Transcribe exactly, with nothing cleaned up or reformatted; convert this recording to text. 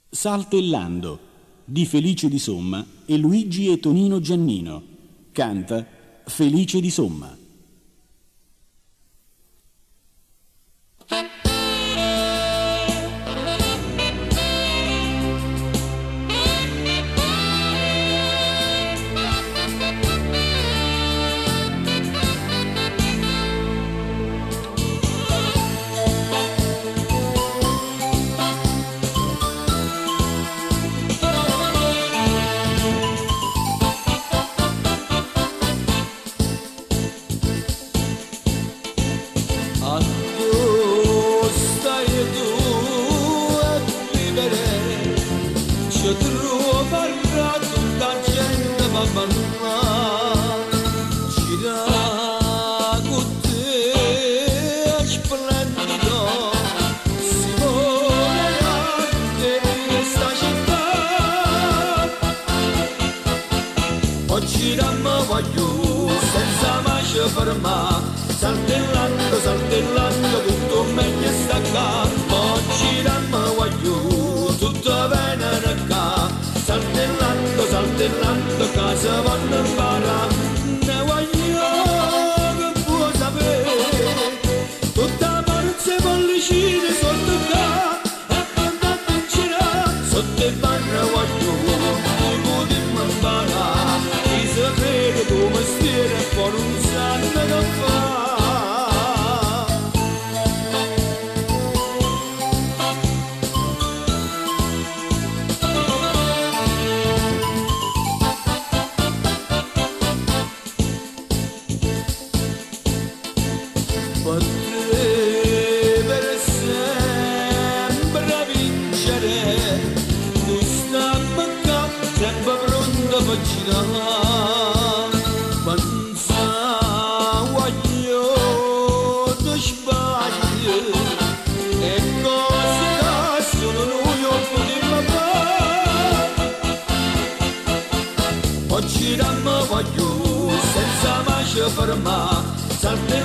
Saltellando di Felice di Somma e Luigi e Tonino Giannino. Canta Felice di Somma. Saltellando, saltellando, tutto meglio sta qua. Oggi dammi voglio, tutto bene da qua. Saltellando, saltellando, casa vanno para. Ne voglio che può sapere. Tutta maruzza e pollicine sotto qua. E andate in giro, sotto il barra voglio. Tu potremmo imparare. Chi sapere tuo mestiere e poi non sanno che fa. Oggi dammi voglio senza mai fermare.